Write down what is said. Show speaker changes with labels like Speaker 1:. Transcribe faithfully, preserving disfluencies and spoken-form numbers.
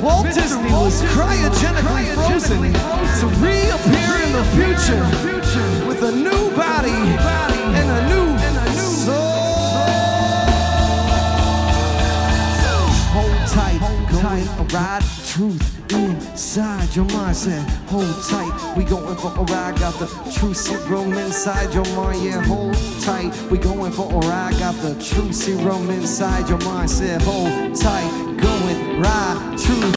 Speaker 1: Walt Disney was cryogenically frozen to reappear in the future with a new body and a new soul. Hold tight, going a ride, truth inside your mind. Said, hold tight, we going for a ride. Got the truth serum inside your mind. Yeah, hold tight, we going for a ride. Got the truth serum inside your mind. Said, hold tight, going ride, truth.